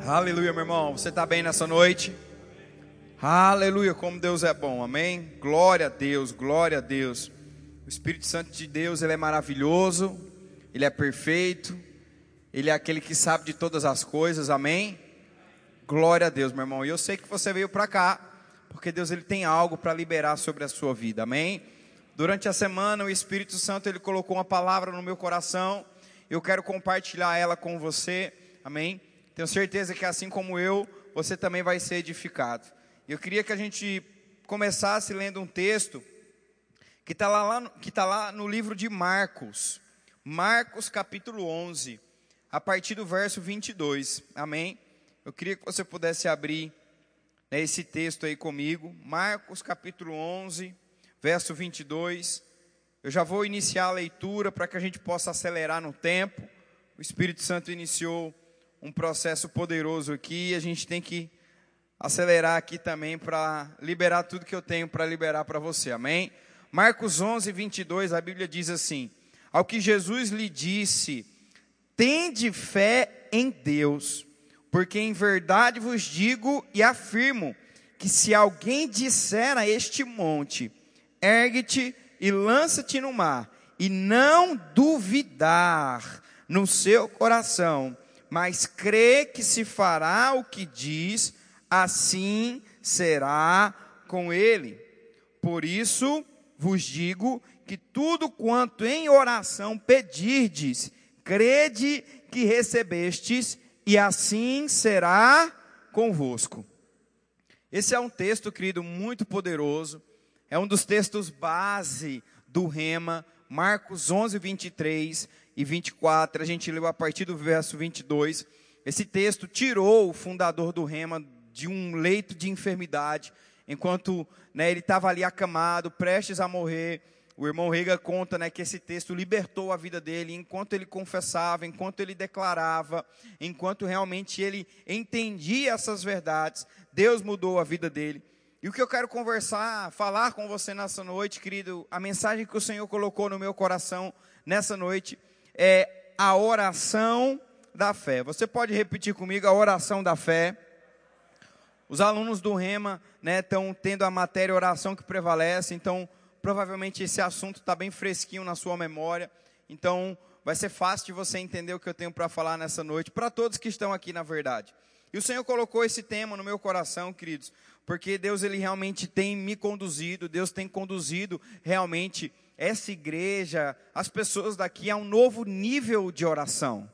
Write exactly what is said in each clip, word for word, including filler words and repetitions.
Aleluia, meu irmão. Você está bem nessa noite? Aleluia, como Deus é bom, amém? Glória a Deus, glória a Deus. O Espírito Santo de Deus, Ele é maravilhoso, Ele é perfeito, Ele é aquele que sabe de todas as coisas, amém? Glória a Deus, meu irmão. E eu sei que você veio para cá, porque Deus Ele tem algo para liberar sobre a sua vida, amém? Durante a semana, o Espírito Santo, Ele colocou uma palavra no meu coração, eu quero compartilhar ela com você, amém? Tenho certeza que assim como eu, você também vai ser edificado. Eu queria que a gente começasse lendo um texto que está lá, que tá lá no livro de Marcos. Marcos capítulo onze, a partir do verso vinte e dois. Amém? Eu queria que você pudesse abrir, né, esse texto aí comigo. Marcos capítulo onze, verso vinte e dois. Eu já vou iniciar a leitura para que a gente possa acelerar no tempo. O Espírito Santo iniciou um processo poderoso aqui e a gente tem que acelerar aqui também para liberar tudo que eu tenho para liberar para você, amém? Marcos onze, vinte e dois, a Bíblia diz assim: ao que Jesus lhe disse, tende fé em Deus, porque em verdade vos digo e afirmo, que se alguém disser a este monte, ergue-te e lança-te no mar, e não duvidar no seu coração, mas crê que se fará o que diz, assim será com ele. Por isso vos digo que tudo quanto em oração pedirdes, crede que recebestes, e assim será convosco. Esse é um texto, querido, muito poderoso. É um dos textos base do Rema, Marcos onze, vinte e três e vinte e quatro. A gente leu a partir do verso vinte e dois. Esse texto tirou o fundador do Rema de um leito de enfermidade, enquanto, né, ele estava ali acamado, prestes a morrer. O irmão Rega conta, né, que esse texto libertou a vida dele, enquanto ele confessava, enquanto ele declarava, enquanto realmente ele entendia essas verdades, Deus mudou a vida dele. E o que eu quero conversar, falar com você nessa noite, querido, a mensagem que o Senhor colocou no meu coração nessa noite é a oração da fé. Você pode repetir comigo a oração da fé? Os alunos do Rema, né, estão tendo a matéria oração que prevalece, então provavelmente esse assunto está bem fresquinho na sua memória, então vai ser fácil de você entender o que eu tenho para falar nessa noite, para todos que estão aqui na verdade. E o Senhor colocou esse tema no meu coração, queridos, porque Deus ele realmente tem me conduzido, Deus tem conduzido realmente essa igreja, as pessoas daqui a um novo nível de oração,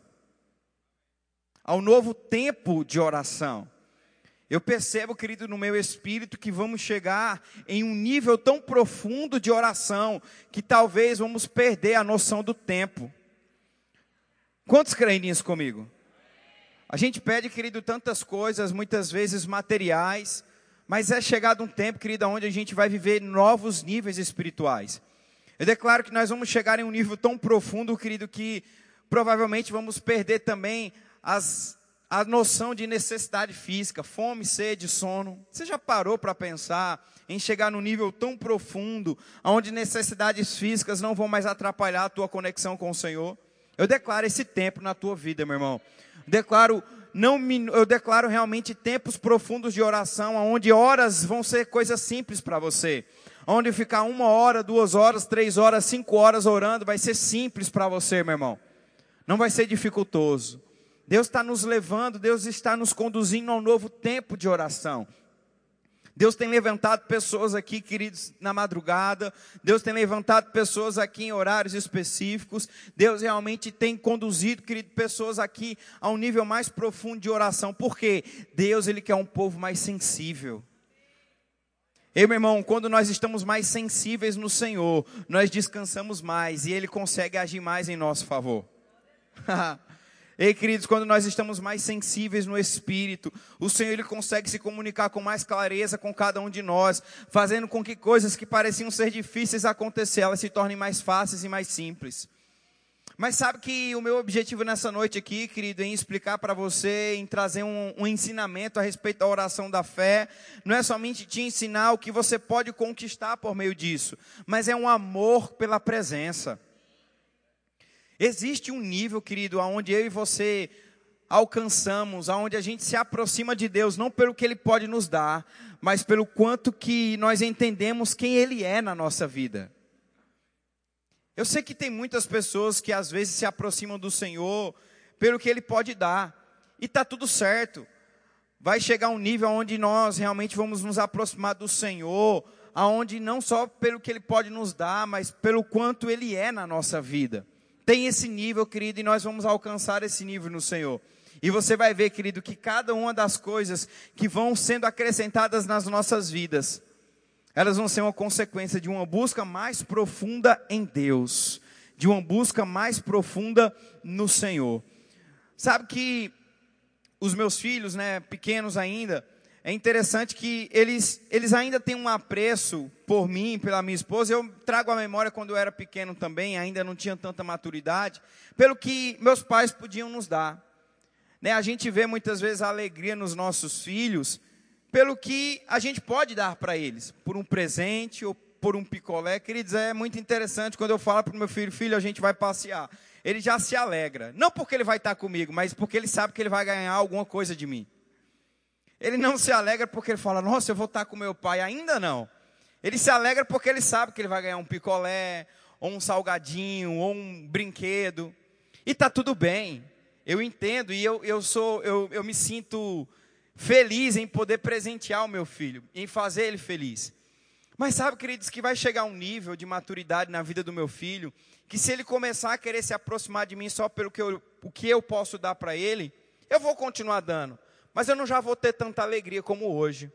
a um novo tempo de oração. Eu percebo, querido, no meu espírito que vamos chegar em um nível tão profundo de oração que talvez vamos perder a noção do tempo. Quantos creem nisso comigo? A gente pede, querido, tantas coisas, muitas vezes materiais, mas é chegado um tempo, querido, onde a gente vai viver novos níveis espirituais. Eu declaro que nós vamos chegar em um nível tão profundo, querido, que provavelmente vamos perder também as a noção de necessidade física, fome, sede, sono. Você já parou para pensar em chegar num nível tão profundo, onde necessidades físicas não vão mais atrapalhar a tua conexão com o Senhor? Eu declaro esse tempo na tua vida, meu irmão. Declaro, não, eu declaro realmente tempos profundos de oração, onde horas vão ser coisas simples para você. Onde ficar uma hora, duas horas, três horas, cinco horas orando, vai ser simples para você, meu irmão. Não vai ser dificultoso. Deus está nos levando, Deus está nos conduzindo a um novo tempo de oração. Deus tem levantado pessoas aqui, queridos, na madrugada. Deus tem levantado pessoas aqui em horários específicos. Deus realmente tem conduzido, querido, pessoas aqui a um nível mais profundo de oração. Por quê? Deus, Ele quer um povo mais sensível. Ei, meu irmão, quando nós estamos mais sensíveis no Senhor, nós descansamos mais e Ele consegue agir mais em nosso favor. Ei, queridos, quando nós estamos mais sensíveis no Espírito, o Senhor ele consegue se comunicar com mais clareza com cada um de nós, fazendo com que coisas que pareciam ser difíceis acontecer, elas se tornem mais fáceis e mais simples. Mas sabe que o meu objetivo nessa noite aqui, querido, em explicar para você, em trazer um, um ensinamento a respeito da oração da fé, não é somente te ensinar o que você pode conquistar por meio disso, mas é um amor pela presença. Existe um nível, querido, onde eu e você alcançamos, aonde a gente se aproxima de Deus, não pelo que Ele pode nos dar, mas pelo quanto que nós entendemos quem Ele é na nossa vida. Eu sei que tem muitas pessoas que às vezes se aproximam do Senhor pelo que Ele pode dar, e está tudo certo. Vai chegar um nível onde nós realmente vamos nos aproximar do Senhor, aonde não só pelo que Ele pode nos dar, mas pelo quanto Ele é na nossa vida. Tem esse nível, querido, e nós vamos alcançar esse nível no Senhor. E você vai ver, querido, que cada uma das coisas que vão sendo acrescentadas nas nossas vidas, elas vão ser uma consequência de uma busca mais profunda em Deus, de uma busca mais profunda no Senhor. Sabe que os meus filhos, né, pequenos ainda, é interessante que eles, eles ainda têm um apreço por mim, pela minha esposa. Eu trago a memória quando eu era pequeno também, ainda não tinha tanta maturidade, pelo que meus pais podiam nos dar. Né, a gente vê muitas vezes a alegria nos nossos filhos, pelo que a gente pode dar para eles, por um presente ou por um picolé. Queridos, é muito interessante quando eu falo para o meu filho, filho, a gente vai passear. Ele já se alegra, não porque ele vai estar comigo, mas porque ele sabe que ele vai ganhar alguma coisa de mim. Ele não se alegra porque ele fala, nossa, eu vou estar com meu pai, ainda não. Ele se alegra porque ele sabe que ele vai ganhar um picolé, ou um salgadinho, ou um brinquedo. E está tudo bem, eu entendo, e eu, eu, sou, eu, eu me sinto feliz em poder presentear o meu filho, em fazer ele feliz. Mas sabe, queridos, que vai chegar um nível de maturidade na vida do meu filho, que se ele começar a querer se aproximar de mim só pelo que eu, o que eu posso dar para ele, eu vou continuar dando. Mas eu não já vou ter tanta alegria como hoje.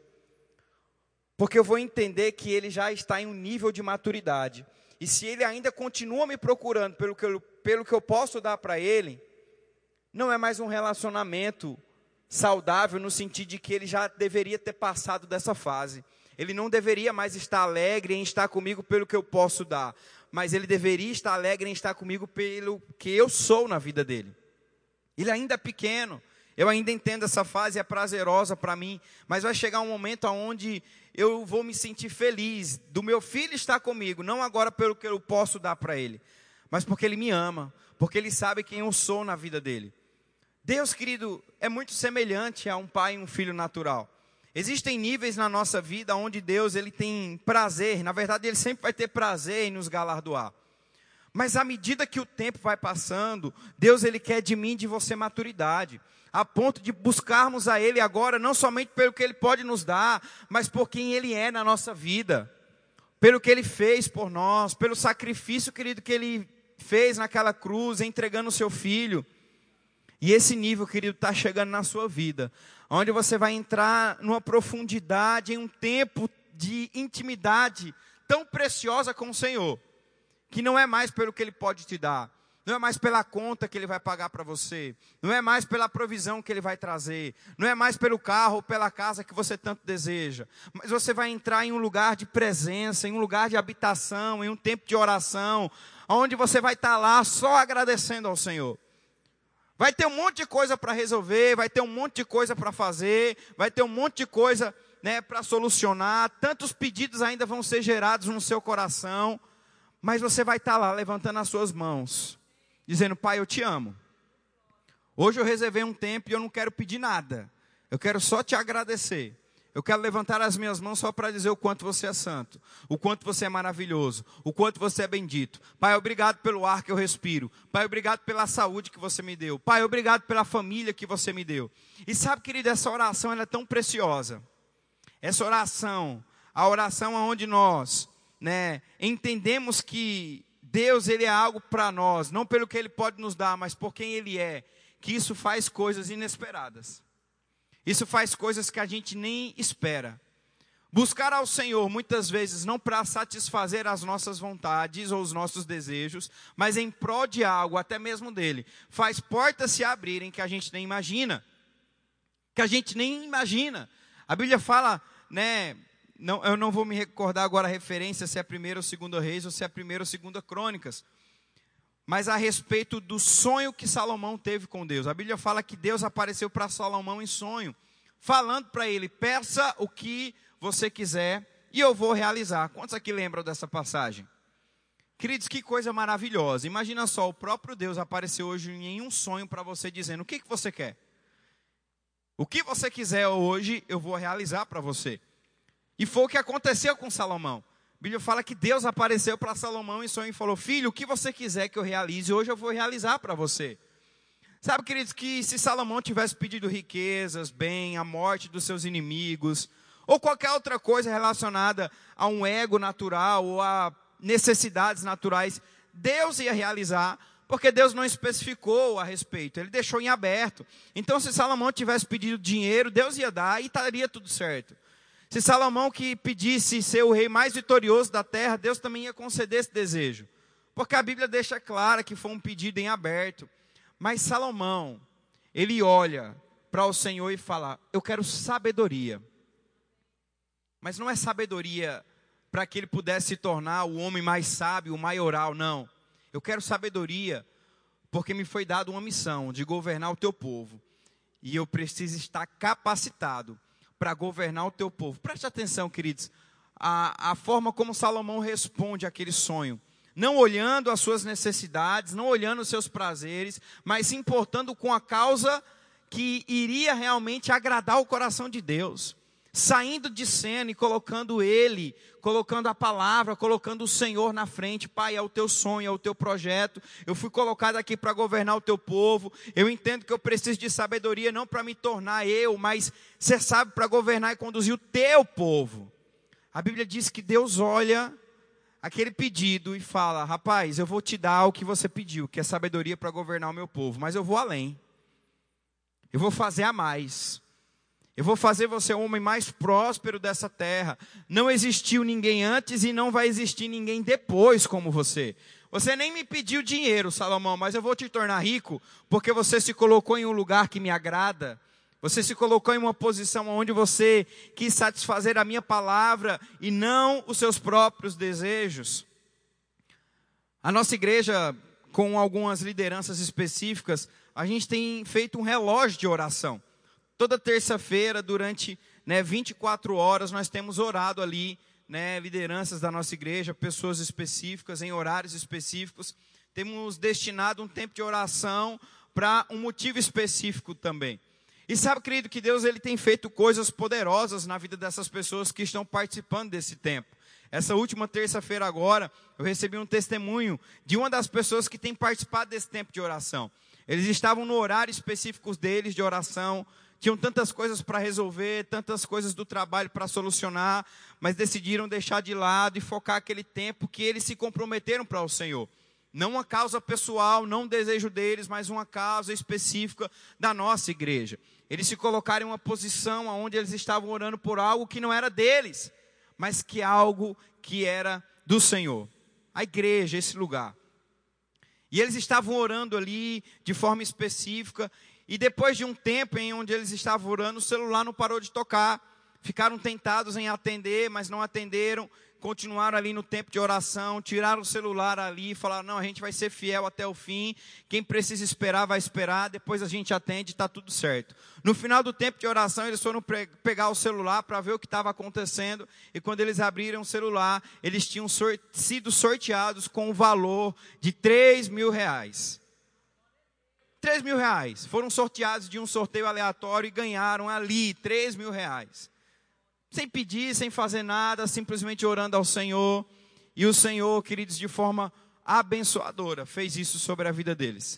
Porque eu vou entender que ele já está em um nível de maturidade. E se ele ainda continua me procurando pelo que eu, pelo que eu posso dar para ele, não é mais um relacionamento saudável no sentido de que ele já deveria ter passado dessa fase. Ele não deveria mais estar alegre em estar comigo pelo que eu posso dar. Mas ele deveria estar alegre em estar comigo pelo que eu sou na vida dele. Ele ainda é pequeno. Eu ainda entendo essa fase, é prazerosa para mim, mas vai chegar um momento onde eu vou me sentir feliz do meu filho estar comigo, não agora pelo que eu posso dar para ele, mas porque ele me ama, porque ele sabe quem eu sou na vida dele. Deus, querido, é muito semelhante a um pai e um filho natural. Existem níveis na nossa vida onde Deus ele tem prazer, na verdade ele sempre vai ter prazer em nos galardoar. Mas à medida que o tempo vai passando, Deus ele quer de mim e de você maturidade, a ponto de buscarmos a Ele agora, não somente pelo que Ele pode nos dar, mas por quem Ele é na nossa vida, pelo que Ele fez por nós, pelo sacrifício, querido, que Ele fez naquela cruz, entregando o seu Filho. E esse nível, querido, está chegando na sua vida, onde você vai entrar numa profundidade, em um tempo de intimidade tão preciosa com o Senhor, que não é mais pelo que Ele pode te dar, não é mais pela conta que Ele vai pagar para você, não é mais pela provisão que Ele vai trazer, não é mais pelo carro ou pela casa que você tanto deseja, mas você vai entrar em um lugar de presença, em um lugar de habitação, em um tempo de oração, onde você vai estar lá só agradecendo ao Senhor. Vai ter um monte de coisa para resolver, vai ter um monte de coisa para fazer, vai ter um monte de coisa, né, para solucionar, tantos pedidos ainda vão ser gerados no seu coração, mas você vai estar lá levantando as suas mãos, dizendo, Pai, eu te amo. Hoje eu reservei um tempo e eu não quero pedir nada. Eu quero só te agradecer. Eu quero levantar as minhas mãos só para dizer o quanto você é santo, o quanto você é maravilhoso, o quanto você é bendito. Pai, obrigado pelo ar que eu respiro. Pai, obrigado pela saúde que você me deu. Pai, obrigado pela família que você me deu. E sabe, querido, essa oração ela é tão preciosa. Essa oração, a oração onde nós, né, entendemos que Deus, Ele é algo para nós, não pelo que Ele pode nos dar, mas por quem Ele é, que isso faz coisas inesperadas. Isso faz coisas que a gente nem espera. Buscar ao Senhor, muitas vezes, não para satisfazer as nossas vontades ou os nossos desejos, mas em prol de algo, até mesmo dEle, faz portas se abrirem que a gente nem imagina. Que a gente nem imagina. A Bíblia fala, né... Não, eu não vou me recordar agora a referência, se é primeira ou segunda Reis, ou se é primeira ou segunda Crônicas. Mas a respeito do sonho que Salomão teve com Deus. A Bíblia fala que Deus apareceu para Salomão em sonho, falando para ele, peça o que você quiser e eu vou realizar. Quantos aqui lembram dessa passagem? Queridos, que coisa maravilhosa. Imagina só, o próprio Deus apareceu hoje em um sonho para você, dizendo, o que, que você quer? O que você quiser hoje, eu vou realizar para você. E foi o que aconteceu com Salomão. A Bíblia fala que Deus apareceu para Salomão em sonho e falou: filho, o que você quiser que eu realize, hoje eu vou realizar para você. Sabe, queridos, que se Salomão tivesse pedido riquezas, bem, a morte dos seus inimigos, ou qualquer outra coisa relacionada a um ego natural ou a necessidades naturais, Deus ia realizar, porque Deus não especificou a respeito, Ele deixou em aberto. Então, se Salomão tivesse pedido dinheiro, Deus ia dar e estaria tudo certo. Se Salomão que pedisse ser o rei mais vitorioso da terra, Deus também ia conceder esse desejo. Porque a Bíblia deixa clara que foi um pedido em aberto. Mas Salomão, ele olha para o Senhor e fala: eu quero sabedoria. Mas não é sabedoria para que ele pudesse se tornar o homem mais sábio, o maioral, não. Eu quero sabedoria porque me foi dada uma missão de governar o teu povo. E eu preciso estar capacitado para governar o teu povo. Preste atenção, queridos, a, a forma como Salomão responde àquele sonho. Não olhando as suas necessidades, não olhando os seus prazeres, mas se importando com a causa que iria realmente agradar o coração de Deus. Saindo de cena e colocando Ele, colocando a palavra, colocando o Senhor na frente. Pai, é o teu sonho, é o teu projeto. Eu fui colocado aqui para governar o teu povo. Eu entendo que eu preciso de sabedoria, não para me tornar eu, mas ser sábio para governar e conduzir o teu povo. A Bíblia diz que Deus olha aquele pedido e fala: rapaz, eu vou te dar o que você pediu, que é sabedoria para governar o meu povo, mas eu vou além. Eu vou fazer a mais. Eu vou fazer você o homem mais próspero dessa terra. Não existiu ninguém antes e não vai existir ninguém depois como você. Você nem me pediu dinheiro, Salomão, mas eu vou te tornar rico, porque você se colocou em um lugar que me agrada. Você se colocou em uma posição onde você quis satisfazer a minha palavra e não os seus próprios desejos. A nossa igreja, com algumas lideranças específicas, a gente tem feito um relógio de oração. Toda terça-feira, durante né, vinte e quatro horas, nós temos orado ali, né, lideranças da nossa igreja, pessoas específicas, em horários específicos. Temos destinado um tempo de oração para um motivo específico também. E sabe, querido, que Deus ele tem feito coisas poderosas na vida dessas pessoas que estão participando desse tempo. Essa última terça-feira agora, eu recebi um testemunho de uma das pessoas que tem participado desse tempo de oração. Eles estavam no horário específico deles de oração, tinham tantas coisas para resolver, tantas coisas do trabalho para solucionar, mas decidiram deixar de lado e focar aquele tempo que eles se comprometeram para o Senhor. Não uma causa pessoal, não um desejo deles, mas uma causa específica da nossa igreja. Eles se colocaram em uma posição onde eles estavam orando por algo que não era deles, mas que algo que era do Senhor. A igreja, esse lugar. E eles estavam orando ali de forma específica. E depois de um tempo em onde eles estavam orando, o celular não parou de tocar. Ficaram tentados em atender, mas não atenderam. Continuaram ali no tempo de oração, tiraram o celular ali e falaram: não, a gente vai ser fiel até o fim. Quem precisa esperar, vai esperar. Depois a gente atende, está tudo certo. No final do tempo de oração, eles foram pegar o celular para ver o que estava acontecendo. E quando eles abriram o celular, eles tinham sor- sido sorteados com o valor de três mil reais. três mil reais. Foram sorteados de um sorteio aleatório e ganharam ali três mil reais. Sem pedir, sem fazer nada, simplesmente orando ao Senhor. E o Senhor, queridos, de forma abençoadora, fez isso sobre a vida deles.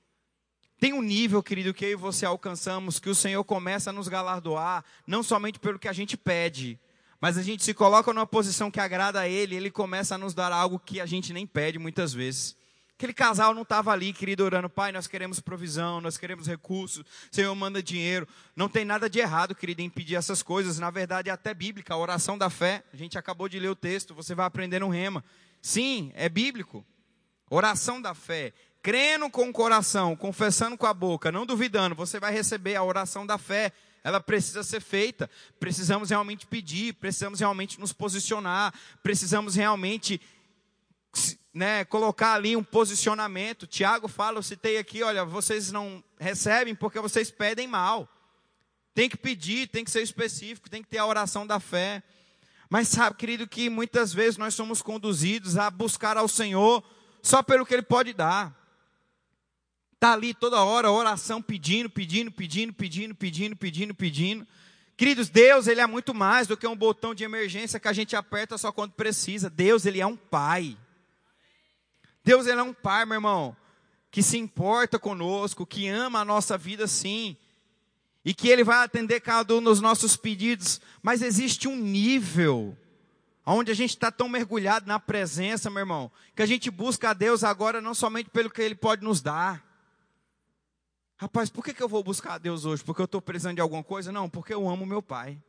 Tem um nível, querido, que eu e você alcançamos, que o Senhor começa a nos galardoar, não somente pelo que a gente pede, mas a gente se coloca numa posição que agrada a Ele, Ele começa a nos dar algo que a gente nem pede muitas vezes. Aquele casal não estava ali, querido, orando: Pai, nós queremos provisão, nós queremos recursos, Senhor, manda dinheiro. Não tem nada de errado, querido, em pedir essas coisas. Na verdade, é até bíblica, a oração da fé. A gente acabou de ler o texto, você vai aprender no rema. Sim, é bíblico. Oração da fé. Crendo com o coração, confessando com a boca, não duvidando, você vai receber a oração da fé. Ela precisa ser feita. Precisamos realmente pedir, precisamos realmente nos posicionar, precisamos realmente... Né, colocar ali um posicionamento. Tiago fala, eu citei aqui, olha, vocês não recebem porque vocês pedem mal. Tem que pedir, tem que ser específico, tem que ter a oração da fé. Mas sabe, querido, que muitas vezes nós somos conduzidos a buscar ao Senhor só pelo que Ele pode dar. Está ali toda hora, oração, pedindo, pedindo, pedindo, pedindo, pedindo, pedindo, pedindo. Queridos, Deus, Ele é muito mais do que um botão de emergência que a gente aperta só quando precisa. Deus, Ele é um Pai. Deus, Ele é um Pai, meu irmão, que se importa conosco, que ama a nossa vida sim. E que Ele vai atender cada um dos nossos pedidos. Mas existe um nível onde a gente está tão mergulhado na presença, meu irmão, que a gente busca a Deus agora não somente pelo que Ele pode nos dar. Rapaz, por que, que eu vou buscar a Deus hoje? Porque eu estou precisando de alguma coisa? Não, porque eu amo meu Pai.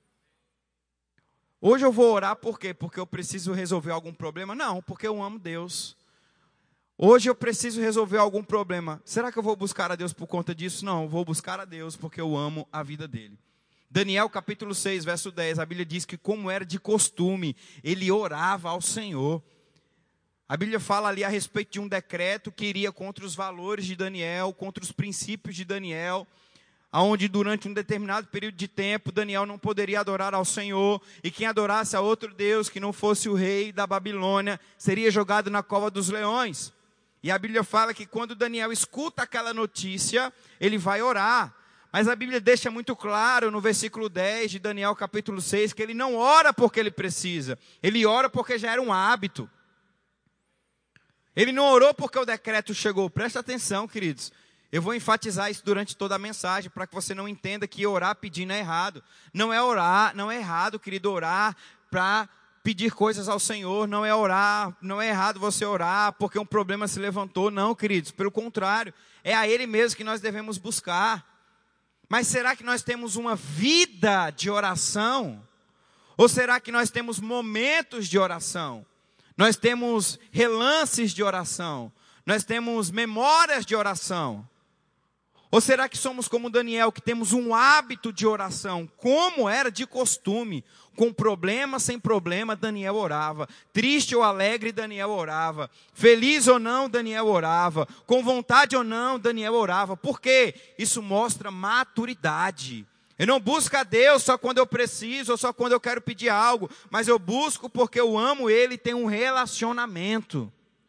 Hoje eu vou orar por quê? Porque eu preciso resolver algum problema? Não, porque eu amo Deus. Hoje eu preciso resolver algum problema. Será que eu vou buscar a Deus por conta disso? Não, eu vou buscar a Deus porque eu amo a vida dele. Daniel capítulo seis, verso dez, a Bíblia diz que como era de costume, ele orava ao Senhor. A Bíblia fala ali a respeito de um decreto que iria contra os valores de Daniel, contra os princípios de Daniel, onde durante um determinado período de tempo, Daniel não poderia adorar ao Senhor, e quem adorasse a outro Deus que não fosse o rei da Babilônia, seria jogado na cova dos leões. E a Bíblia fala que quando Daniel escuta aquela notícia, ele vai orar. Mas a Bíblia deixa muito claro no versículo dez de Daniel capítulo seis, que ele não ora porque ele precisa, ele ora porque já era um hábito. Ele não orou porque o decreto chegou. Presta atenção, queridos. Eu vou enfatizar isso durante toda a mensagem, para que você não entenda que orar pedindo é errado. Não é orar, não é errado, querido, orar para pedir coisas ao Senhor. Não é orar, não é errado você orar porque um problema se levantou. Não, queridos, pelo contrário. É a Ele mesmo que nós devemos buscar. Mas será que nós temos uma vida de oração? Ou será que nós temos momentos de oração? Nós temos relances de oração? Nós temos memórias de oração? Ou será que somos como Daniel, que temos um hábito de oração, como era de costume? Com problema, sem problema, Daniel orava. Triste ou alegre, Daniel orava. Feliz ou não, Daniel orava. Com vontade ou não, Daniel orava. Por quê? Isso mostra maturidade. Eu não busco a Deus só quando eu preciso, ou só quando eu quero pedir algo, mas eu busco porque eu amo Ele e tenho um relacionamento.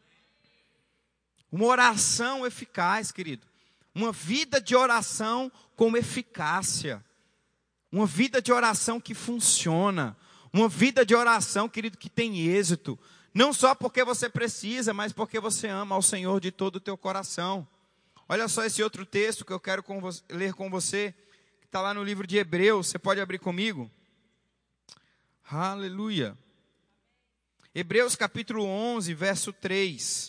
Uma oração eficaz, querido. Uma vida de oração com eficácia. Uma vida de oração que funciona. Uma vida de oração, querido, que tem êxito. Não só porque você precisa, mas porque você ama ao Senhor de todo o teu coração. Olha só esse outro texto que eu quero com você, ler com você. Que está lá no livro de Hebreus. Você pode abrir comigo? Aleluia. Hebreus capítulo onze, verso três.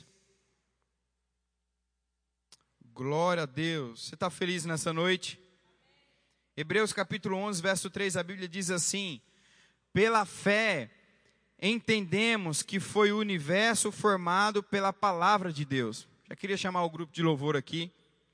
Glória a Deus. Você está feliz nessa noite? Hebreus capítulo onze, verso três, a Bíblia diz assim: pela fé entendemos que foi o universo formado pela palavra de Deus. Já queria chamar o grupo de louvor aqui.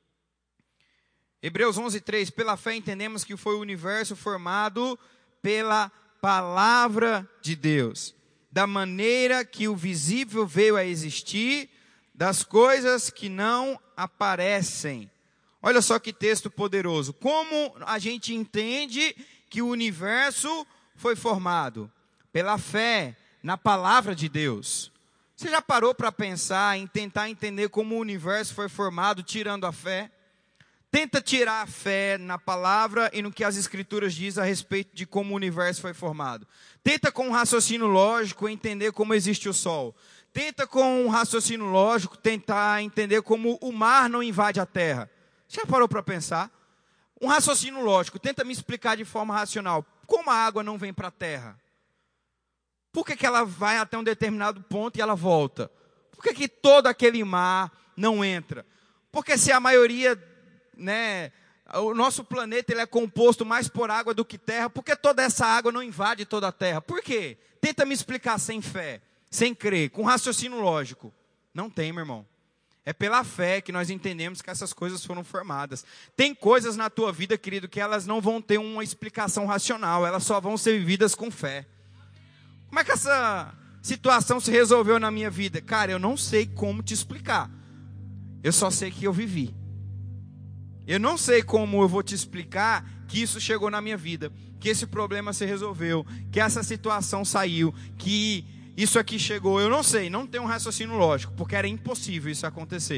Hebreus onze, três, pela fé entendemos que foi o universo formado pela palavra de Deus, da maneira que o visível veio a existir, das coisas que não aparecem. Olha só que texto poderoso. Como a gente entende que o universo foi formado? Pela fé na palavra de Deus. Você já parou para pensar em tentar entender como o universo foi formado tirando a fé? Tenta tirar a fé na palavra e no que as escrituras dizem a respeito de como o universo foi formado. Tenta com um raciocínio lógico entender como existe o sol. Tenta com um raciocínio lógico tentar entender como o mar não invade a terra. Já parou para pensar? Um raciocínio lógico, tenta me explicar de forma racional. Como a água não vem para a terra? Por que que ela vai até um determinado ponto e ela volta? Por que que todo aquele mar não entra? Porque se a maioria, né, o nosso planeta ele é composto mais por água do que terra, por que toda essa água não invade toda a terra? Por quê? Tenta me explicar sem fé, sem crer, com raciocínio lógico. Não tem, meu irmão. É pela fé que nós entendemos que essas coisas foram formadas. Tem coisas na tua vida, querido, que elas não vão ter uma explicação racional, elas só vão ser vividas com fé. Como é que essa situação se resolveu na minha vida? Cara, eu não sei como te explicar. Eu só sei que eu vivi. Eu não sei como eu vou te explicar que isso chegou na minha vida, que esse problema se resolveu, que essa situação saiu, que isso aqui chegou. Eu não sei, não tenho um raciocínio lógico, porque era impossível isso acontecer.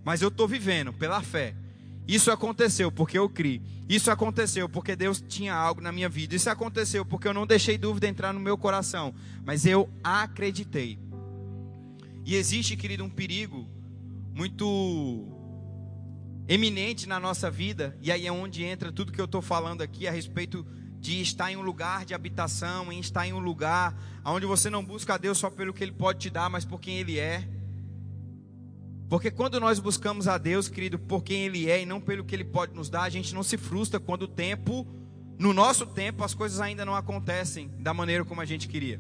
mas eu estou vivendo pela fé. Isso aconteceu porque eu criei. Isso aconteceu porque Deus tinha algo na minha vida. Isso aconteceu porque eu não deixei dúvida entrar no meu coração, mas eu acreditei. E existe, querido, um perigo muito eminente na nossa vida, e aí é onde entra tudo que eu estou falando aqui a respeito de estar em um lugar de habitação, em estar em um lugar onde você não busca a Deus só pelo que Ele pode te dar, mas por quem Ele é. Porque quando nós buscamos a Deus, querido, por quem Ele é e não pelo que Ele pode nos dar, a gente não se frustra quando o tempo, no nosso tempo, as coisas ainda não acontecem da maneira como a gente queria.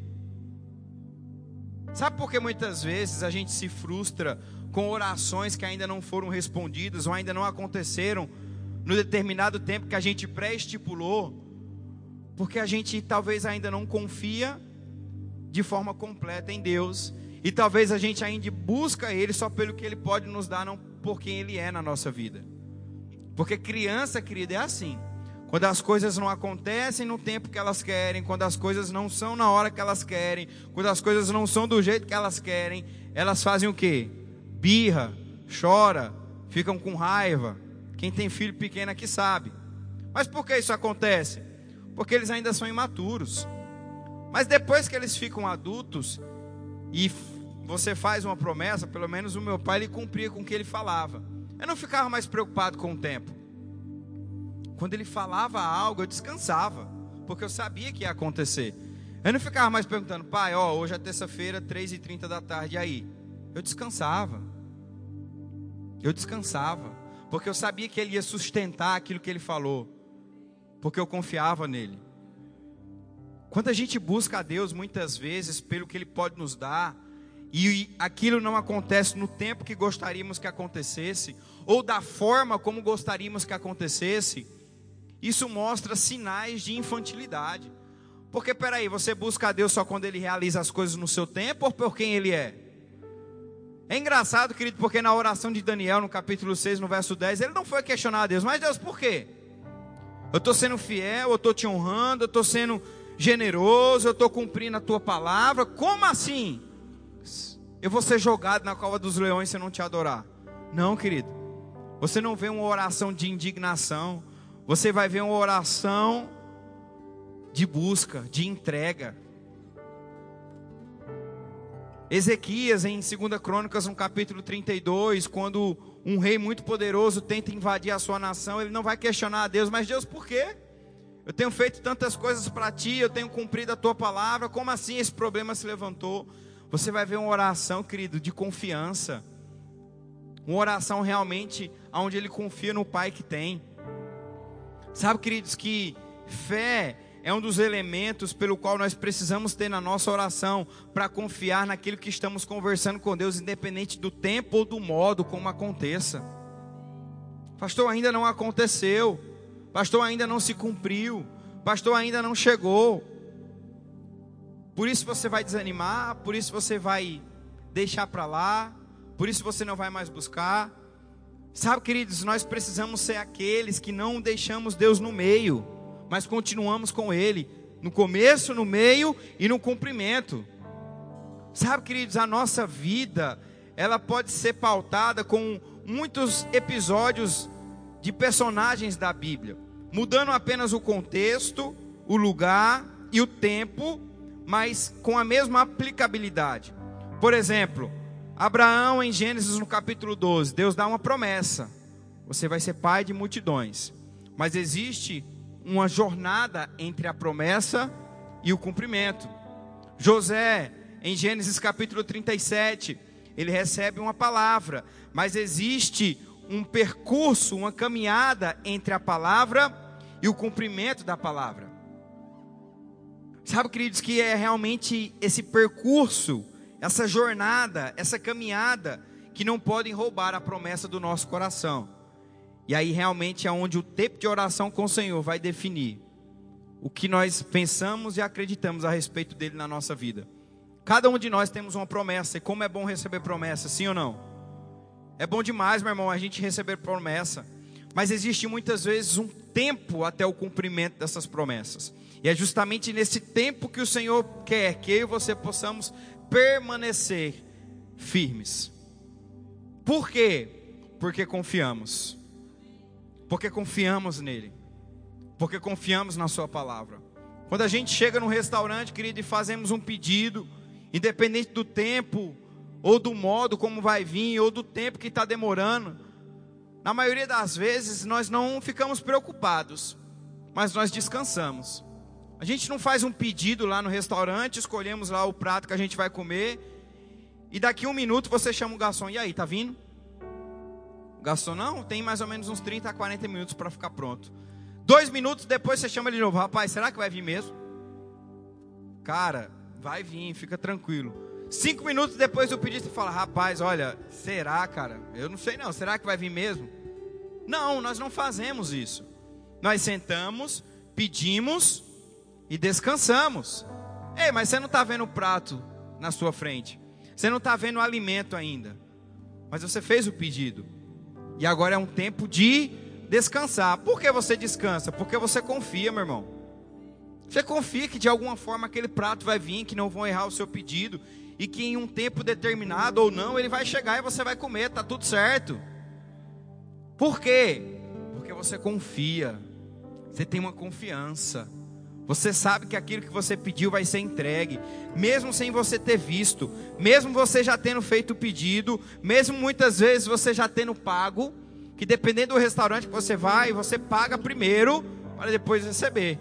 Sabe por que muitas vezes a gente se frustra com orações que ainda não foram respondidas ou ainda não aconteceram no determinado tempo que a gente pré-estipulou? Porque a gente talvez ainda não confia de forma completa em Deus, e talvez a gente ainda busca Ele só pelo que Ele pode nos dar, não por quem Ele é na nossa vida. Porque criança, querida, é assim. Quando as coisas não acontecem no tempo que elas querem, quando as coisas não são na hora que elas querem, quando as coisas não são do jeito que elas querem, elas fazem o quê? Birra, chora, ficam com raiva. Quem tem filho pequeno aqui sabe. Mas por que isso acontece? Porque eles ainda são imaturos. Mas depois que eles ficam adultos e você faz uma promessa, pelo menos o meu pai, ele cumpria com o que ele falava. Eu não ficava mais preocupado com o tempo. Quando ele falava algo, eu descansava, porque eu sabia que ia acontecer. Eu não ficava mais perguntando: pai, ó, hoje é terça-feira, três e trinta da tarde, e aí? Eu descansava. Eu descansava, porque eu sabia que ele ia sustentar aquilo que ele falou, porque eu confiava nele. Quando a gente busca a Deus, muitas vezes, pelo que Ele pode nos dar, e aquilo não acontece no tempo que gostaríamos que acontecesse, ou da forma como gostaríamos que acontecesse, isso mostra sinais de infantilidade. Porque, peraí, você busca a Deus só quando Ele realiza as coisas no seu tempo, ou por quem Ele é? É engraçado, querido, porque na oração de Daniel, no capítulo seis, no verso dez, ele não foi questionar a Deus: mas Deus, por quê? Eu estou sendo fiel, eu estou te honrando, eu estou sendo generoso, eu estou cumprindo a tua palavra. Como assim? Eu vou ser jogado na cova dos leões se eu não te adorar? Não, querido. Você não vê uma oração de indignação. Você vai ver uma oração de busca, de entrega. Ezequias, em segunda Crônicas, no capítulo trinta e dois, quando um rei muito poderoso tenta invadir a sua nação, ele não vai questionar a Deus: mas Deus, por quê? Eu tenho feito tantas coisas para ti, eu tenho cumprido a tua palavra, como assim esse problema se levantou? Você vai ver uma oração, querido, de confiança. Uma oração realmente onde ele confia no Pai que tem. Sabe, queridos, que fé é um dos elementos pelo qual nós precisamos ter na nossa oração, para confiar naquilo que estamos conversando com Deus, independente do tempo ou do modo como aconteça. Pastor, ainda não aconteceu. Pastor, ainda não se cumpriu. Pastor, ainda não chegou. Por isso você vai desanimar, por isso você vai deixar para lá, por isso você não vai mais buscar. Sabe, queridos, nós precisamos ser aqueles que não deixamos Deus no meio, mas continuamos com Ele, no começo, no meio e no cumprimento. Sabe, queridos, a nossa vida, ela pode ser pautada com muitos episódios de personagens da Bíblia, mudando apenas o contexto, o lugar e o tempo, mas com a mesma aplicabilidade. Por exemplo, Abraão, em Gênesis no capítulo doze, Deus dá uma promessa: você vai ser pai de multidões. Mas existe uma jornada entre a promessa e o cumprimento. José, em Gênesis capítulo trinta e sete, ele recebe uma palavra, mas existe um percurso, uma caminhada entre a palavra e o cumprimento da palavra. Sabe, queridos, que é realmente esse percurso, essa jornada, essa caminhada, que não podem roubar a promessa do nosso coração. E aí realmente é onde o tempo de oração com o Senhor vai definir o que nós pensamos e acreditamos a respeito dele na nossa vida. Cada um de nós temos uma promessa, e como é bom receber promessa, sim ou não? É bom demais, meu irmão, a gente receber promessa. Mas existe muitas vezes um tempo até o cumprimento dessas promessas. E é justamente nesse tempo que o Senhor quer que eu e você possamos permanecer firmes. Por quê? Porque confiamos. Porque confiamos nele. Porque confiamos na sua palavra. Quando a gente chega num restaurante, querido, e fazemos um pedido, independente do tempo, ou do modo como vai vir, ou do tempo que está demorando, na maioria das vezes nós não ficamos preocupados, mas nós descansamos. A gente não faz um pedido lá no restaurante, escolhemos lá o prato que a gente vai comer, e daqui um minuto você chama o garçom, e aí, tá vindo? O garçom, não, tem mais ou menos uns trinta a quarenta minutos para ficar pronto. Dois minutos depois você chama ele de novo, rapaz, será que vai vir mesmo? Cara, vai vir, fica tranquilo. Cinco minutos depois do pedido você fala, rapaz, olha, será, cara? Eu não sei não, será que vai vir mesmo? Não, nós não fazemos isso. Nós sentamos, pedimos e descansamos. Ei, mas você não está vendo o prato na sua frente. Você não está vendo o alimento ainda. Mas você fez o pedido. E agora é um tempo de descansar. Por que você descansa? Porque você confia, meu irmão. Você confia que de alguma forma aquele prato vai vir, que não vão errar o seu pedido. E que em um tempo determinado ou não, ele vai chegar e você vai comer, está tudo certo. Por quê? Porque você confia. Você tem uma confiança. Você sabe que aquilo que você pediu vai ser entregue, mesmo sem você ter visto, mesmo você já tendo feito o pedido, mesmo muitas vezes você já tendo pago, que dependendo do restaurante que você vai, você paga primeiro para depois receber.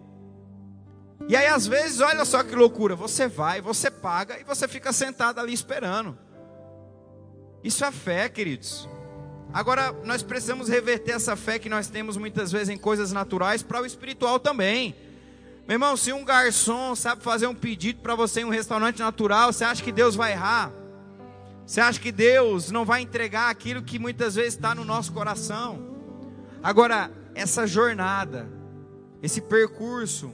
E aí às vezes, olha só que loucura, você vai, você paga e você fica sentado ali esperando. Isso é fé, queridos. Agora nós precisamos reverter essa fé que nós temos muitas vezes em coisas naturais para o espiritual também. Meu irmão, se um garçom sabe fazer um pedido para você em um restaurante natural, você acha que Deus vai errar? Você acha que Deus não vai entregar aquilo que muitas vezes está no nosso coração? Agora, essa jornada, esse percurso,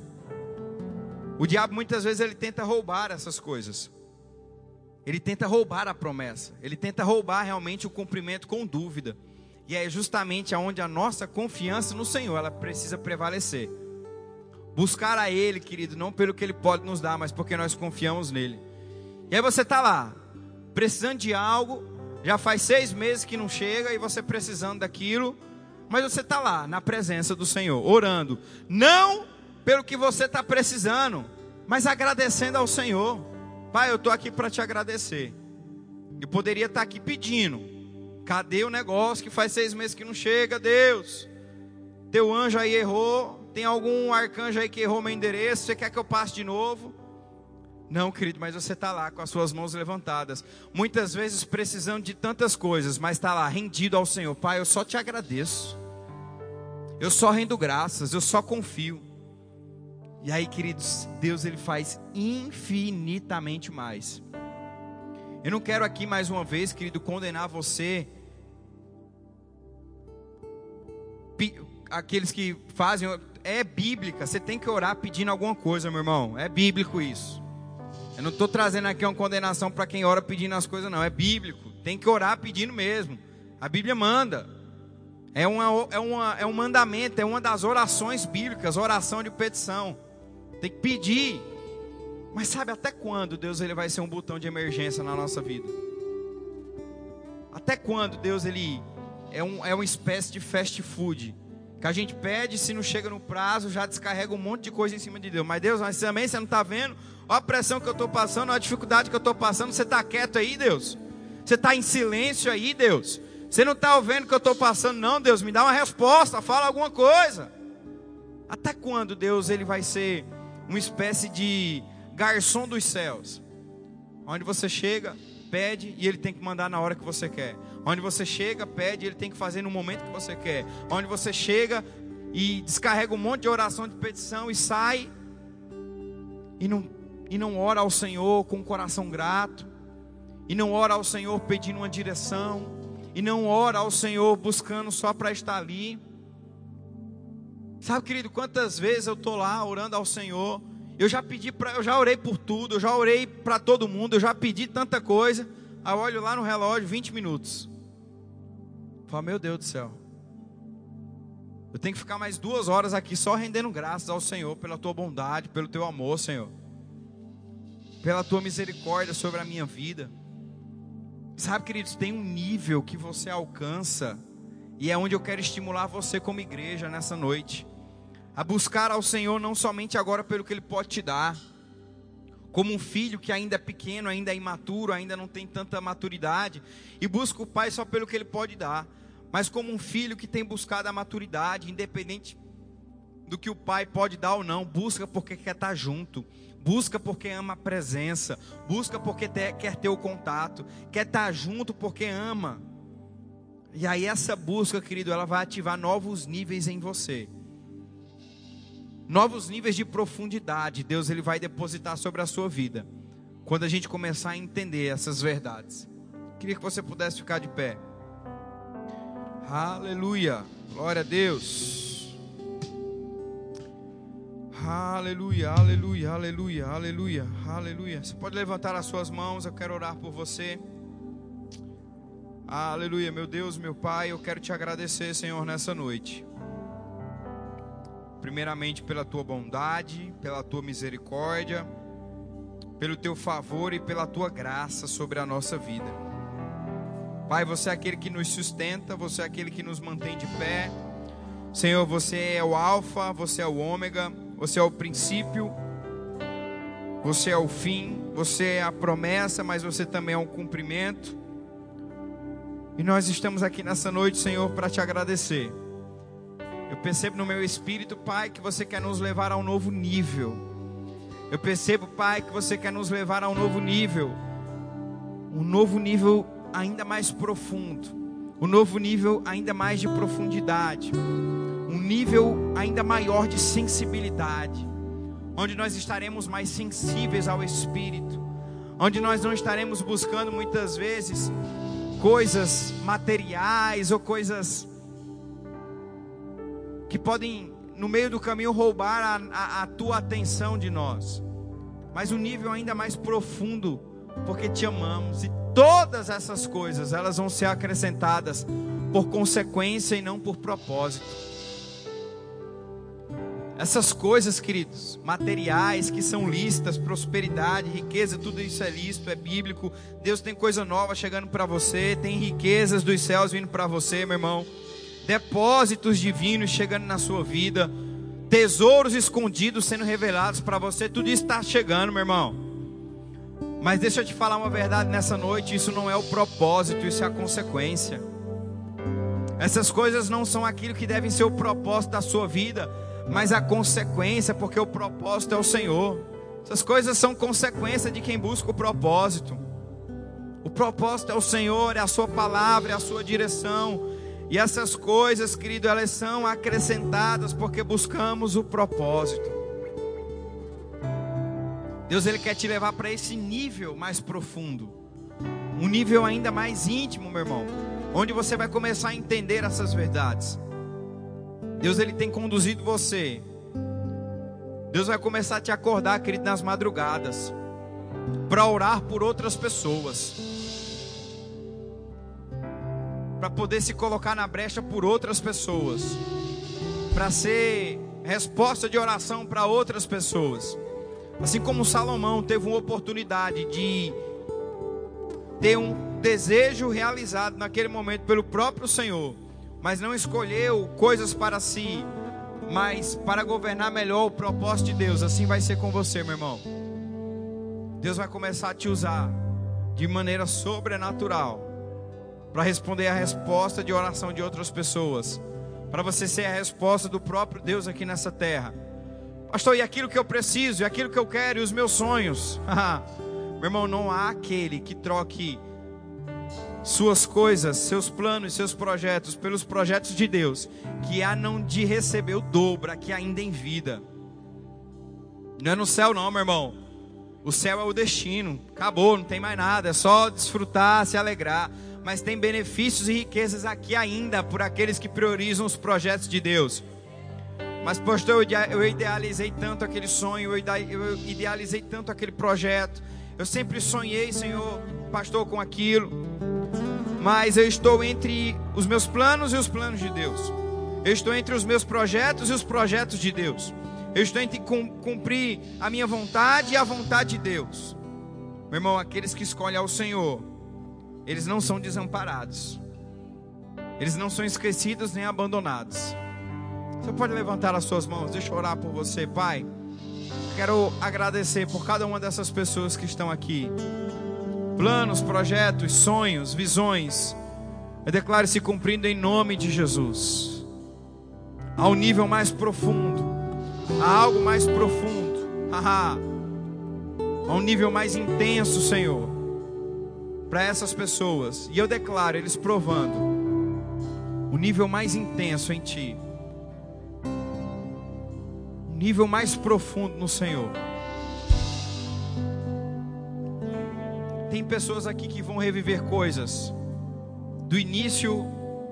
o diabo muitas vezes ele tenta roubar essas coisas. Ele tenta roubar a promessa. Ele tenta roubar realmente o cumprimento com dúvida. E é justamente aonde a nossa confiança no Senhor, ela precisa prevalecer. Buscar a Ele, querido, não pelo que Ele pode nos dar, mas porque nós confiamos nele. E aí você está lá, precisando de algo, já faz seis meses que não chega, e você precisando daquilo, mas você está lá, na presença do Senhor, orando. Não pelo que você está precisando, mas agradecendo ao Senhor. Pai, eu estou aqui para te agradecer. Eu poderia estar aqui pedindo. Cadê o negócio que faz seis meses que não chega, Deus? Teu anjo aí errou. Tem algum arcanjo aí que errou meu endereço? Você quer que eu passe de novo? Não, querido, mas você está lá com as suas mãos levantadas. Muitas vezes precisando de tantas coisas, mas está lá rendido ao Senhor. Pai, eu só te agradeço. Eu só rendo graças, eu só confio. E aí, queridos, Deus ele faz infinitamente mais. Eu não quero aqui mais uma vez, querido, condenar você. Aqueles que fazem, é bíblica, você tem que orar pedindo alguma coisa, meu irmão. É bíblico isso. Eu não estou trazendo aqui uma condenação para quem ora pedindo as coisas, não. É bíblico, tem que orar pedindo mesmo. A Bíblia manda. É, uma, é, uma, é um mandamento, é uma das orações bíblicas, oração de petição. Tem que pedir. Mas sabe até quando Deus ele vai ser um botão de emergência na nossa vida? Até quando Deus ele é, um, é uma espécie de fast food? Que a gente pede, se não chega no prazo, já descarrega um monte de coisa em cima de Deus. Mas Deus, mas também você não está vendo? Olha a pressão que eu estou passando, olha a dificuldade que eu estou passando. Você está quieto aí, Deus? Você está em silêncio aí, Deus? Você não está ouvindo o que eu estou passando? Não, Deus, me dá uma resposta, fala alguma coisa. Até quando Deus ele vai ser uma espécie de garçom dos céus? Onde você chega, pede e ele tem que mandar na hora que você quer. Onde você chega, pede e ele tem que fazer no momento que você quer. Onde você chega e descarrega um monte de oração de petição e sai e não, e não ora ao Senhor com um coração grato, e não ora ao Senhor pedindo uma direção, e não ora ao Senhor buscando só para estar ali. Sabe, querido, quantas vezes eu estou lá orando ao Senhor, eu já pedi para, eu já orei por tudo, eu já orei para todo mundo, eu já pedi tanta coisa, aí eu olho lá no relógio, vinte minutos. Fala, meu Deus do céu, eu tenho que ficar mais duas horas aqui só rendendo graças ao Senhor pela tua bondade, pelo teu amor, Senhor, pela tua misericórdia sobre a minha vida. Sabe, queridos, tem um nível que você alcança, e é onde eu quero estimular você como igreja nessa noite, a buscar ao Senhor não somente agora pelo que Ele pode te dar, como um filho que ainda é pequeno, ainda é imaturo, ainda não tem tanta maturidade, e busca o Pai só pelo que Ele pode dar, mas como um filho que tem buscado a maturidade, independente do que o Pai pode dar ou não, busca porque quer estar junto, busca porque ama a presença, busca porque te, quer ter o contato, quer estar junto porque ama. E aí essa busca, querido, ela vai ativar novos níveis em você, novos níveis de profundidade. Deus, Ele vai depositar sobre a sua vida, quando a gente começar a entender essas verdades. Queria que você pudesse ficar de pé. Aleluia, glória a Deus. Aleluia, aleluia, aleluia, aleluia, aleluia. Você pode levantar as suas mãos, eu quero orar por você. Aleluia, meu Deus, meu Pai, eu quero te agradecer, Senhor, nessa noite. Primeiramente pela tua bondade, pela tua misericórdia, pelo teu favor e pela tua graça sobre a nossa vida. Pai, você é aquele que nos sustenta, você é aquele que nos mantém de pé. Senhor, você é o alfa, você é o ômega, você é o princípio, você é o fim, você é a promessa, mas você também é um cumprimento. E nós estamos aqui nessa noite, Senhor, para te agradecer. Eu percebo no meu espírito, Pai, que você quer nos levar a um novo nível. Eu percebo, Pai, que você quer nos levar a um novo nível, um novo nível ainda mais profundo, um novo nível ainda mais de profundidade, um nível ainda maior de sensibilidade, onde nós estaremos mais sensíveis ao Espírito, onde nós não estaremos buscando muitas vezes coisas materiais ou coisas que podem no meio do caminho roubar a, a, a tua atenção de nós, mas um nível ainda mais profundo, porque te amamos, e todas essas coisas elas vão ser acrescentadas por consequência e não por propósito. Essas coisas, queridos, materiais que são lícitas, prosperidade, riqueza, tudo isso é lícito, é bíblico. Deus tem coisa nova chegando para você, tem riquezas dos céus vindo para você, meu irmão. Depósitos divinos chegando na sua vida, tesouros escondidos sendo revelados para você, tudo isso está chegando, meu irmão. Mas deixa eu te falar uma verdade nessa noite, isso não é o propósito, isso é a consequência. Essas coisas não são aquilo que devem ser o propósito da sua vida, mas a consequência, porque o propósito é o Senhor. Essas coisas são consequência de quem busca o propósito. O propósito é o Senhor, é a sua palavra, é a sua direção. E essas coisas, querido, elas são acrescentadas porque buscamos o propósito. Deus, Ele quer te levar para esse nível mais profundo, um nível ainda mais íntimo, meu irmão, onde você vai começar a entender essas verdades. Deus, Ele tem conduzido você. Deus vai começar a te acordar, querido, nas madrugadas, para orar por outras pessoas, para poder se colocar na brecha por outras pessoas, para ser resposta de oração para outras pessoas. Assim como Salomão teve uma oportunidade de ter um desejo realizado naquele momento pelo próprio Senhor, mas não escolheu coisas para si, mas para governar melhor o propósito de Deus. Assim vai ser com você, meu irmão. Deus vai começar a te usar de maneira sobrenatural para responder a resposta de oração de outras pessoas, para você ser a resposta do próprio Deus aqui nessa terra. Pastor, e aquilo que eu preciso, e aquilo que eu quero, e os meus sonhos? Meu irmão, não há aquele que troque suas coisas, seus planos, seus projetos pelos projetos de Deus, que há não de receber o dobro aqui ainda em vida. Não é no céu não, meu irmão. O céu é o destino, acabou, não tem mais nada, é só desfrutar, se alegrar. Mas tem benefícios e riquezas aqui ainda por aqueles que priorizam os projetos de Deus. Mas pastor, eu idealizei tanto aquele sonho, eu idealizei tanto aquele projeto, eu sempre sonhei, Senhor, pastor, com aquilo, mas eu estou entre os meus planos e os planos de Deus, eu estou entre os meus projetos e os projetos de Deus, eu estou entre cumprir a minha vontade e a vontade de Deus. Meu irmão, aqueles que escolhem ao Senhor eles não são desamparados. Eles não são esquecidos nem abandonados. Você pode levantar as suas mãos, deixa eu orar por você, Pai. Quero agradecer por cada uma dessas pessoas que estão aqui. Planos, projetos, sonhos, visões, eu declaro se cumprindo em nome de Jesus. Ao nível mais profundo, a algo mais profundo, a um nível mais intenso, Senhor, para essas pessoas. E eu declaro eles provando o nível mais intenso em Ti, o nível mais profundo no Senhor. Tem pessoas aqui que vão reviver coisas do início,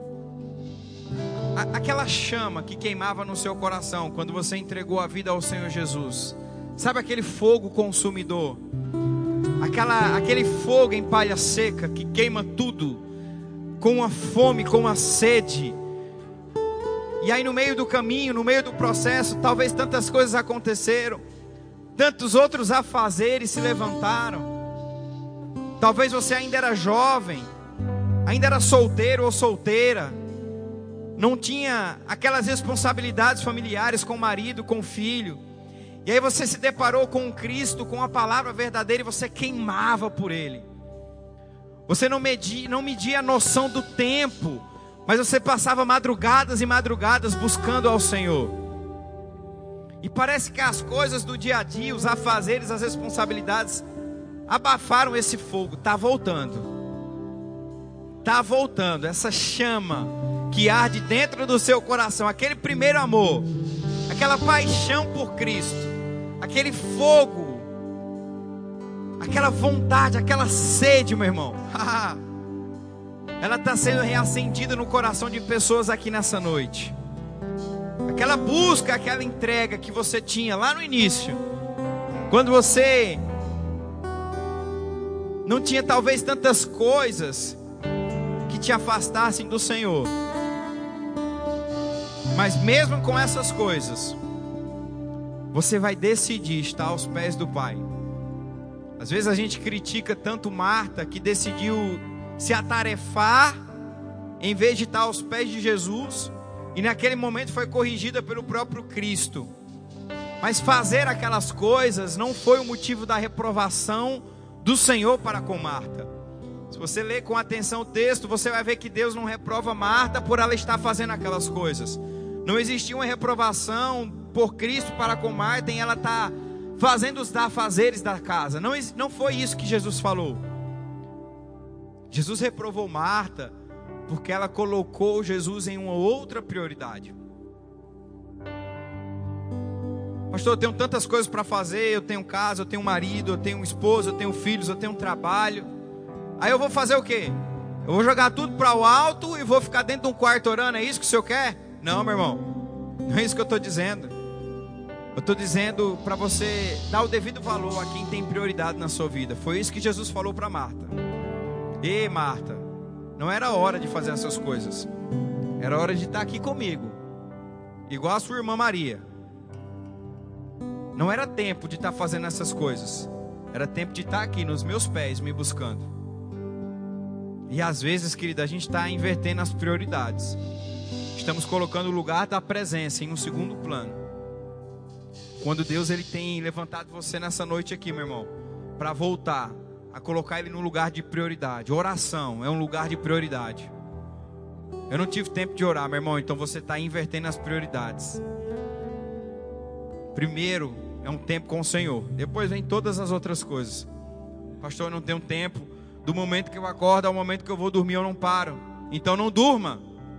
a, aquela chama que queimava no seu coração quando você entregou a vida ao Senhor Jesus. Sabe aquele fogo consumidor, aquela, aquele fogo em palha seca que queima tudo, com a fome, com a sede. E aí no meio do caminho, no meio do processo, talvez tantas coisas aconteceram, tantos outros afazeres se levantaram. Talvez você ainda era jovem, ainda era solteiro ou solteira, não tinha aquelas responsabilidades familiares com o marido, com o filho. E aí você se deparou com Cristo, com a palavra verdadeira, e você queimava por Ele. Você não media, não media a noção do tempo, mas você passava madrugadas e madrugadas buscando ao Senhor. E parece que as coisas do dia a dia, os afazeres, as responsabilidades, abafaram esse fogo. Está voltando. Está voltando. Essa chama que arde dentro do seu coração, aquele primeiro amor, aquela paixão por Cristo, aquele fogo, aquela vontade, aquela sede, meu irmão, ela está sendo reacendida no coração de pessoas aqui nessa noite. Aquela busca, aquela entrega que você tinha lá no início, quando você não tinha talvez tantas coisas que te afastassem do Senhor. Mas mesmo com essas coisas, você vai decidir estar aos pés do Pai. Às vezes a gente critica tanto Marta, que decidiu se atarefar em vez de estar aos pés de Jesus, e naquele momento foi corrigida pelo próprio Cristo. Mas fazer aquelas coisas não foi o motivo da reprovação do Senhor para com Marta. Se você ler com atenção o texto, você vai ver que Deus não reprova Marta por ela estar fazendo aquelas coisas. Não existia uma reprovação por Cristo para com Marta em ela estar fazendo os afazeres da casa. Não, não foi isso que Jesus falou. Jesus reprovou Marta porque ela colocou Jesus em uma outra prioridade. Pastor, eu tenho tantas coisas para fazer, eu tenho casa, eu tenho marido, eu tenho esposa, eu tenho filhos, eu tenho um trabalho. Aí eu vou fazer o quê? Eu vou jogar tudo para o alto e vou ficar dentro de um quarto orando, é isso que o senhor quer? Não, meu irmão, não é isso que eu estou dizendo. Eu estou dizendo para você dar o devido valor a quem tem prioridade na sua vida. Foi isso que Jesus falou para Marta. Ei, Marta, não era hora de fazer essas coisas. Era hora de estar aqui comigo, igual a sua irmã Maria. Não era tempo de estar fazendo essas coisas. Era tempo de estar aqui nos meus pés me buscando. E às vezes, querida, a gente está invertendo as prioridades. Estamos colocando o lugar da presença em um segundo plano. Quando Deus ele tem levantado você nessa noite aqui, meu irmão, para voltar a colocar ele no lugar de prioridade. Oração é um lugar de prioridade. Eu não tive tempo de orar, meu irmão, então você está invertendo as prioridades. Primeiro é um tempo com o Senhor, depois vem todas as outras coisas. Pastor, eu não tenho tempo. Do momento que eu acordo ao momento que eu vou dormir eu não paro. Então não durma.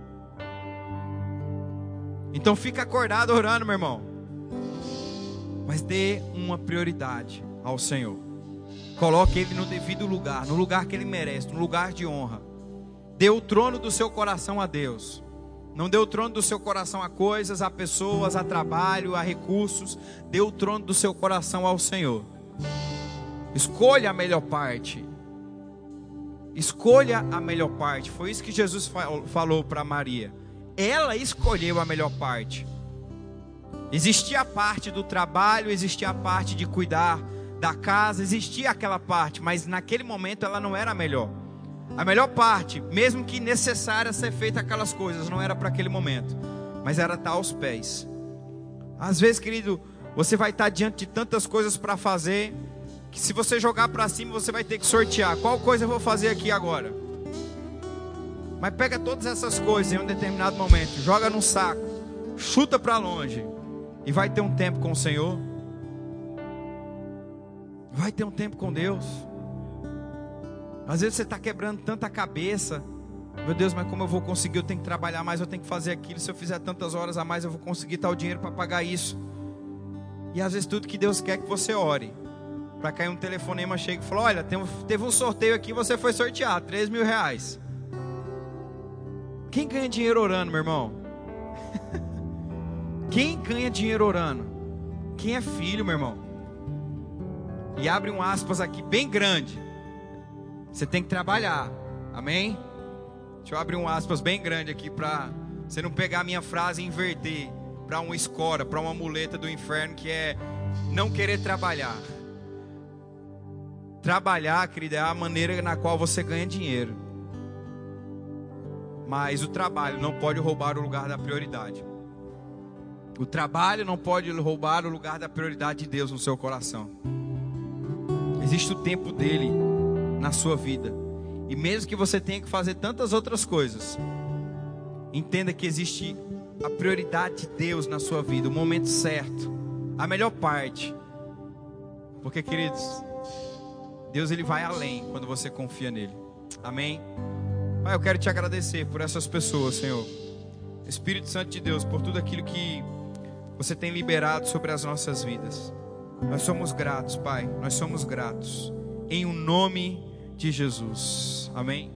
Então fica acordado orando, meu irmão. Mas dê uma prioridade ao Senhor. Coloque Ele no devido lugar, no lugar que Ele merece, no lugar de honra. Dê o trono do seu coração a Deus. Não dê o trono do seu coração a coisas, a pessoas, a trabalho, a recursos. Dê o trono do seu coração ao Senhor. Escolha a melhor parte. Escolha a melhor parte. Foi isso que Jesus falou para Maria. Ela escolheu a melhor parte. Existia a parte do trabalho, existia a parte de cuidar da casa, existia aquela parte, mas naquele momento ela não era a melhor. A melhor parte, mesmo que necessária ser feita aquelas coisas, não era para aquele momento, mas era estar aos pés. Às vezes, querido, você vai estar diante de tantas coisas para fazer, que se você jogar para cima, você vai ter que sortear. Qual coisa eu vou fazer aqui agora? Mas pega todas essas coisas em um determinado momento, joga num saco, chuta para longe, e vai ter um tempo com o Senhor. Vai ter um tempo com Deus. Às vezes você está quebrando tanta cabeça. Meu Deus, mas como eu vou conseguir? Eu tenho que trabalhar mais, eu tenho que fazer aquilo. Se eu fizer tantas horas a mais, eu vou conseguir tal dinheiro para pagar isso. E às vezes tudo que Deus quer é que você ore. Para cair um telefonema chega e fala: olha, teve um sorteio aqui, você foi sortear três mil reais. Quem ganha dinheiro orando, meu irmão? Quem ganha dinheiro orando? Quem é filho, meu irmão? E abre um aspas aqui bem grande. Você tem que trabalhar, amém? Deixa eu abrir um aspas bem grande aqui para você não pegar a minha frase e inverter para uma escora, para uma muleta do inferno, que é não querer trabalhar. Trabalhar, querida, é a maneira na qual você ganha dinheiro. Mas o trabalho não pode roubar o lugar da prioridade. O trabalho não pode roubar o lugar da prioridade de Deus no seu coração. Existe o tempo dele na sua vida. E mesmo que você tenha que fazer tantas outras coisas, entenda que existe a prioridade de Deus na sua vida, o momento certo, a melhor parte. Porque, queridos, Deus ele vai além quando você confia nele. Amém? Pai, eu quero te agradecer por essas pessoas, Senhor. Espírito Santo de Deus, por tudo aquilo que você tem liberado sobre as nossas vidas. Nós somos gratos, Pai. Nós somos gratos. Em o nome de Jesus. Amém.